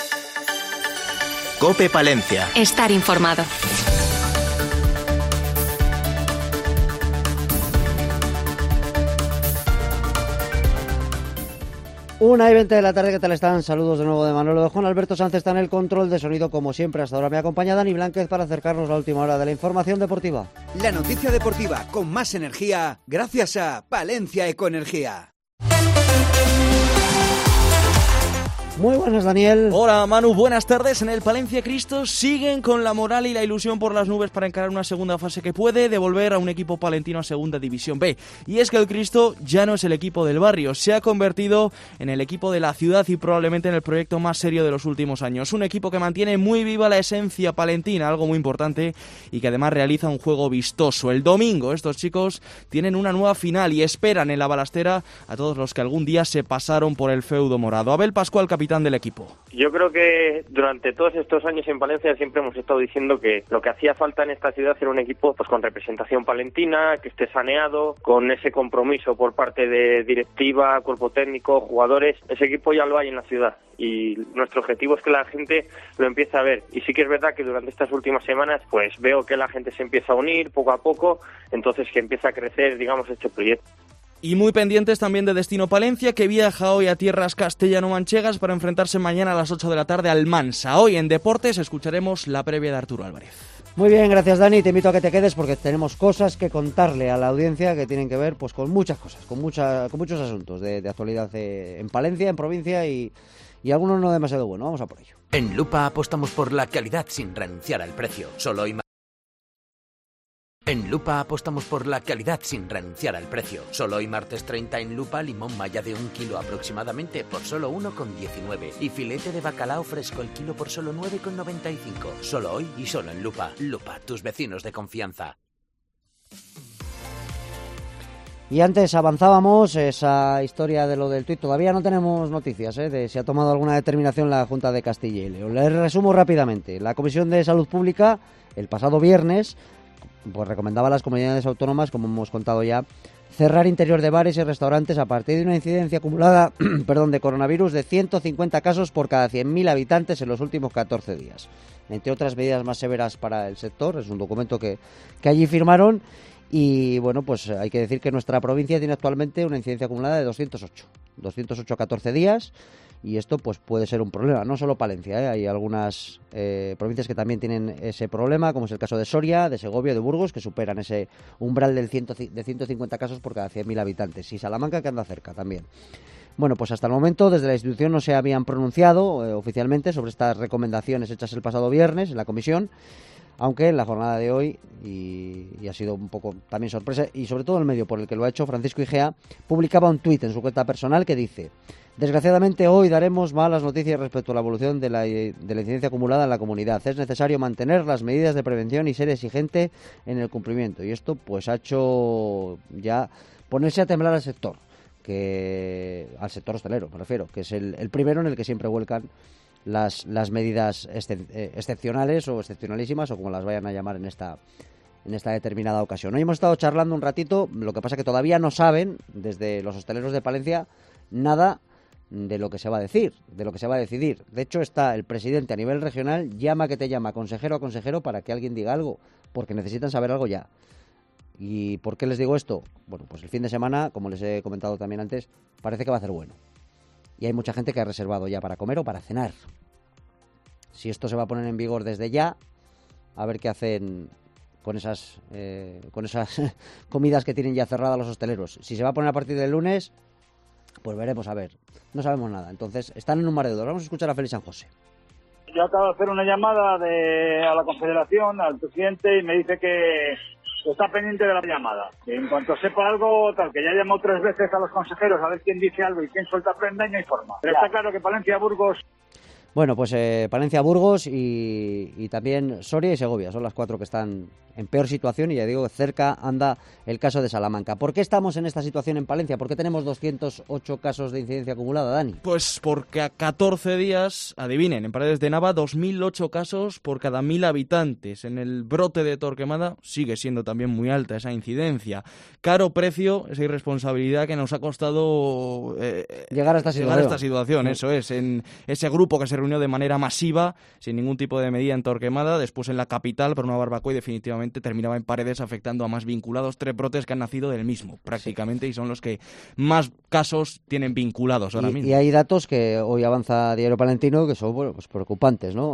COPE Palencia. Estar informado. 1:20 de la tarde, ¿qué tal están? Saludos de nuevo de Manolo de Juan. Alberto Sánchez está en el control de sonido, como siempre. Hasta ahora me acompaña Dani Blánquez para acercarnos a la última hora de la información deportiva. La noticia deportiva con más energía, gracias a Palencia Ecoenergía. Muy buenas, Daniel. Hola, Manu, buenas tardes. En el Palencia Cristo siguen con la moral y la ilusión por las nubes para encarar una segunda fase que puede devolver a un equipo palentino a Segunda División B. Y es que el Cristo ya no es el equipo del barrio, se ha convertido en el equipo de la ciudad y probablemente en el proyecto más serio de los últimos años. Un equipo que mantiene muy viva la esencia palentina, algo muy importante, y que además realiza un juego vistoso. El domingo estos chicos tienen una nueva final y esperan en la balastera a todos los que algún día se pasaron por el feudo morado. Abel Pascual, capitán del equipo. Yo creo que durante todos estos años en Palencia siempre hemos estado diciendo que lo que hacía falta en esta ciudad era un equipo pues con representación palentina, que esté saneado, con ese compromiso por parte de directiva, cuerpo técnico, jugadores. Ese equipo ya lo hay en la ciudad y nuestro objetivo es que la gente lo empiece a ver. Y sí que es verdad que durante estas últimas semanas pues veo que la gente se empieza a unir poco a poco, entonces que empieza a crecer, digamos, este proyecto. Y muy pendientes también de Destino Palencia, que viaja hoy a tierras castellano-manchegas para enfrentarse mañana a las 8 de la tarde al Mansa. Hoy en Deportes escucharemos la previa de Arturo Álvarez. Muy bien, gracias, Dani. Te invito a que te quedes porque tenemos cosas que contarle a la audiencia que tienen que ver pues con muchas cosas, con muchos asuntos de actualidad en Palencia, en provincia y algunos no demasiado buenos. Vamos a por ello. En Lupa apostamos por la calidad sin renunciar al precio. En Lupa apostamos por la calidad sin renunciar al precio. Solo hoy martes 30 en Lupa, limón malla de 1 kilo aproximadamente por solo 1,19 y filete de bacalao fresco el kilo por solo 9,95. Solo hoy y solo en Lupa. Lupa, tus vecinos de confianza. Y antes avanzábamos esa historia de lo del tuit. Todavía no tenemos noticias de si ha tomado alguna determinación la Junta de Castilla y León. Les resumo rápidamente. La Comisión de Salud Pública, el pasado viernes, pues recomendaba a las comunidades autónomas, como hemos contado ya, cerrar interior de bares y restaurantes a partir de una incidencia acumulada de coronavirus de 150 casos por cada 100.000 habitantes en los últimos 14 días. Entre otras medidas más severas para el sector, es un documento que allí firmaron. Y bueno, pues hay que decir que nuestra provincia tiene actualmente una incidencia acumulada de 208 a 14 días. Y esto pues puede ser un problema, no solo Palencia, hay algunas provincias que también tienen ese problema, como es el caso de Soria, de Segovia, de Burgos, que superan ese umbral de 150 casos por cada 100.000 habitantes, y Salamanca, que anda cerca también. Bueno, pues hasta el momento desde la institución no se habían pronunciado oficialmente sobre estas recomendaciones hechas el pasado viernes en la comisión, aunque en la jornada de hoy, y ha sido un poco también sorpresa, y sobre todo el medio por el que lo ha hecho, Francisco Igea publicaba un tuit en su cuenta personal que dice: desgraciadamente hoy daremos malas noticias respecto a la evolución de la incidencia acumulada en la comunidad. Es necesario mantener las medidas de prevención y ser exigente en el cumplimiento. Y esto pues ha hecho ya ponerse a temblar al sector hostelero, me refiero, que es el primero en el que siempre vuelcan las medidas excepcionales o excepcionalísimas, o como las vayan a llamar en esta determinada ocasión. Hoy hemos estado charlando un ratito, lo que pasa que todavía no saben, desde los hosteleros de Palencia, nada de lo que se va a decir, de lo que se va a decidir. De hecho, está el presidente a nivel regional, llama que te llama, consejero a consejero, para que alguien diga algo, porque necesitan saber algo ya. ¿Y por qué les digo esto? Bueno, pues el fin de semana, como les he comentado también antes, parece que va a ser bueno. Y hay mucha gente que ha reservado ya para comer o para cenar. Si esto se va a poner en vigor desde ya, a ver qué hacen con esas comidas que tienen ya cerradas los hosteleros. Si se va a poner a partir del lunes, pues veremos, a ver. No sabemos nada. Entonces, están en un mar de dudas. Vamos a escuchar a Félix San José. Yo acabo de hacer una llamada a la Confederación, al presidente, y me dice que está pendiente de la llamada. Que en cuanto sepa algo, tal, que ya llamó 3 veces a los consejeros a ver quién dice algo y quién suelta prenda y no informa. Pero está claro que Palencia, Burgos... Bueno, pues Palencia, Burgos y también Soria y Segovia son las 4 que están en peor situación, y ya digo, cerca anda el caso de Salamanca. ¿Por qué estamos en esta situación en Palencia? ¿Por qué tenemos 208 casos de incidencia acumulada, Dani? Pues porque a 14 días, adivinen, en Paredes de Nava, 2.008 casos por cada 1.000 habitantes. En el brote de Torquemada sigue siendo también muy alta esa incidencia. Caro precio, esa irresponsabilidad que nos ha costado llegar a esta situación. Eso es, en ese grupo que se reunió de manera masiva, sin ningún tipo de medida en Torquemada, después en la capital para una barbacoa y definitivamente terminaba en Paredes, afectando a más vinculados, 3 brotes que han nacido del mismo, prácticamente, y son los que más casos tienen vinculados ahora mismo. Y hay datos que hoy avanza Diario Palentino que son pues preocupantes, ¿no?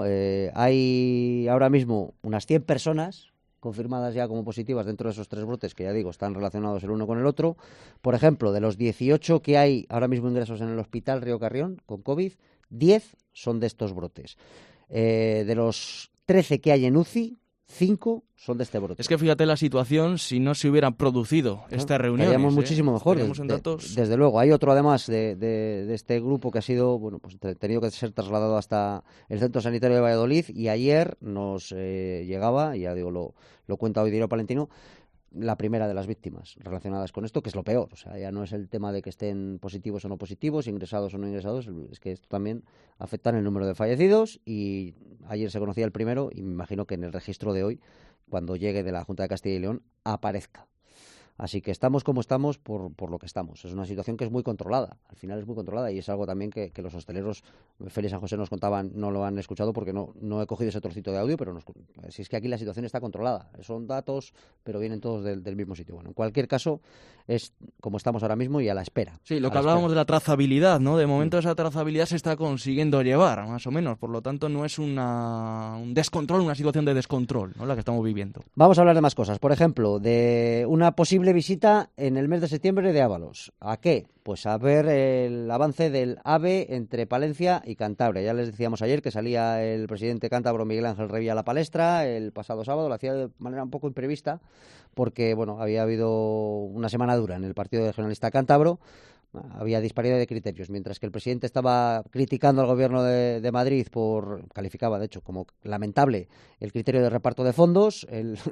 Hay ahora mismo unas 100 personas confirmadas ya como positivas dentro de esos 3 brotes que, ya digo, están relacionados el uno con el otro. Por ejemplo, de los 18 que hay ahora mismo ingresos en el hospital Río Carrión con COVID, 10 son de estos brotes. De los 13 que hay en UCI, 5 son de este brote. Es que fíjate la situación si no se hubieran producido estas reuniones. Estaríamos muchísimo mejor. Datos... Desde luego. Hay otro además de este grupo que ha sido, bueno, pues tenido que ser trasladado hasta el Centro Sanitario de Valladolid, y ayer nos llegaba, y ya digo, lo cuenta hoy Diario Palentino, la primera de las víctimas relacionadas con esto, que es lo peor. O sea, ya no es el tema de que estén positivos o no positivos, ingresados o no ingresados, es que esto también afecta en el número de fallecidos, y ayer se conocía el primero, y me imagino que en el registro de hoy, cuando llegue de la Junta de Castilla y León, aparezca. Así que estamos como estamos por lo que estamos. Es una situación que es muy controlada, al final es muy controlada, y es algo también que los hosteleros, Félix San José nos contaban, no lo han escuchado porque no he cogido ese trocito de audio, pero si es que aquí la situación está controlada, son datos, pero vienen todos del mismo sitio. Bueno, en cualquier caso, es como estamos ahora mismo y a la espera. Sí, lo que hablábamos de la trazabilidad, ¿no? De momento esa trazabilidad se está consiguiendo llevar, más o menos, por lo tanto no es un descontrol, una situación de descontrol, ¿no?, la que estamos viviendo. Vamos a hablar de más cosas, por ejemplo, de una posible visita en el mes de septiembre de Ábalos. ¿A qué? Pues a ver el avance del AVE entre Palencia y Cantabria. Ya les decíamos ayer que salía el presidente cántabro Miguel Ángel Revilla a la palestra el pasado sábado, lo hacía de manera un poco imprevista porque, bueno, había habido una semana dura en el Partido Regionalista Cántabro. Había disparidad de criterios, mientras que el presidente estaba criticando al gobierno de Madrid calificaba de hecho como lamentable el criterio de reparto de fondos.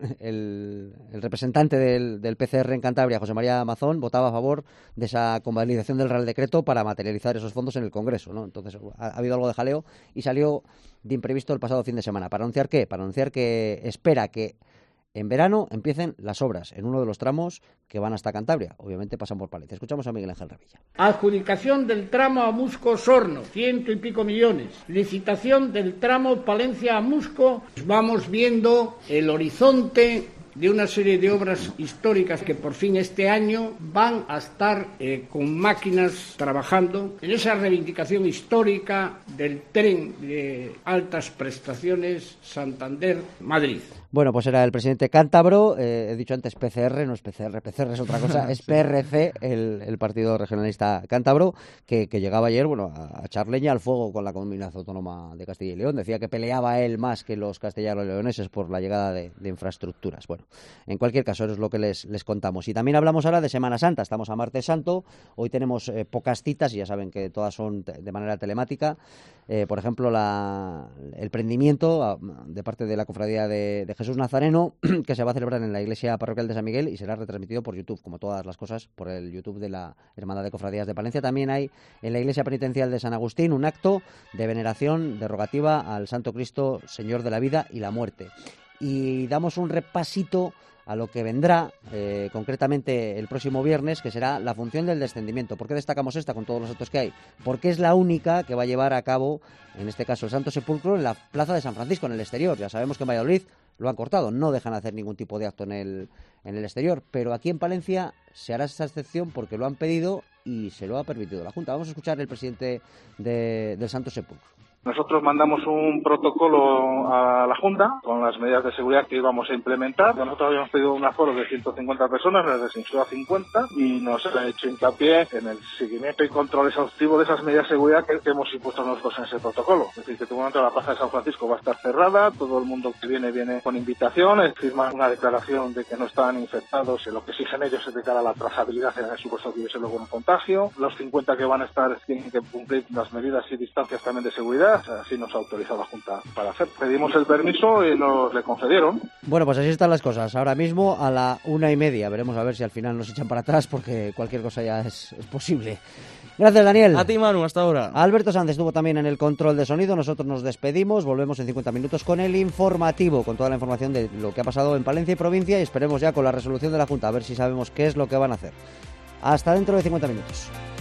El representante del PCR en Cantabria, José María Mazón, votaba a favor de esa convalidación del Real Decreto para materializar esos fondos en el Congreso, ¿no? Entonces ha habido algo de jaleo y salió de imprevisto el pasado fin de semana. ¿Para anunciar qué? Para anunciar que espera que en verano empiecen las obras en uno de los tramos que van hasta Cantabria. Obviamente pasan por Palencia. Escuchamos a Miguel Ángel Revilla. Adjudicación del tramo a Musco-Sorno, 100 y pico millones. Licitación del tramo Palencia a Musco. Vamos viendo el horizonte de una serie de obras históricas que por fin este año van a estar con máquinas trabajando en esa reivindicación histórica del tren de altas prestaciones Santander-Madrid. Bueno, pues era el presidente cántabro, he dicho antes PCR, no es PCR, PCR es otra cosa, es PRC, el Partido Regionalista Cántabro, que llegaba ayer, bueno, a echar leña al fuego con la Comunidad Autónoma de Castilla y León. Decía que peleaba él más que los castellanos leoneses por la llegada de infraestructuras. Bueno, en cualquier caso, eso es lo que les contamos. Y también hablamos ahora de Semana Santa, estamos a Martes Santo, hoy tenemos pocas citas y ya saben que todas son de manera telemática. Por ejemplo, el prendimiento de parte de la Cofradía de Jesús Nazareno, que se va a celebrar en la Iglesia Parroquial de San Miguel y será retransmitido por YouTube, como todas las cosas, por el YouTube de la Hermandad de Cofradías de Palencia. También hay en la Iglesia Penitencial de San Agustín un acto de veneración derogativa al Santo Cristo, Señor de la Vida y la Muerte. Y damos un repasito a lo que vendrá, concretamente el próximo viernes, que será la función del descendimiento. ¿Por qué destacamos esta con todos los actos que hay? Porque es la única que va a llevar a cabo, en este caso el Santo Sepulcro, en la Plaza de San Francisco, en el exterior. Ya sabemos que en Valladolid lo han cortado, no dejan hacer ningún tipo de acto en el exterior, pero aquí en Palencia se hará esa excepción porque lo han pedido y se lo ha permitido la Junta. Vamos a escuchar el presidente del Santo Sepulcro. Nosotros mandamos un protocolo a la Junta con las medidas de seguridad que íbamos a implementar. Nosotros habíamos pedido un aforo de 150 personas, nos descendió a 50 y nos ha hecho hincapié en el seguimiento y control exhaustivo de esas medidas de seguridad que hemos impuesto nosotros en ese protocolo. Es decir, que de momento la Plaza de San Francisco va a estar cerrada, todo el mundo que viene con invitación, firma una declaración de que no están infectados, lo que exigen ellos es de cara a la trazabilidad en el supuesto que hubiese luego un contagio. Los 50 que van a estar tienen que cumplir las medidas y distancias también de seguridad. Así nos ha autorizado la Junta para hacer. Pedimos el permiso y nos le concedieron. Bueno, pues así están las cosas. Ahora mismo a la 1:30. Veremos a ver si al final nos echan para atrás porque cualquier cosa ya es posible. Gracias, Daniel. A ti, Manu, hasta ahora. Alberto Sanz estuvo también en el control de sonido. Nosotros nos despedimos. Volvemos en 50 minutos con el informativo, con toda la información de lo que ha pasado en Palencia y provincia y esperemos ya con la resolución de la Junta a ver si sabemos qué es lo que van a hacer. Hasta dentro de 50 minutos.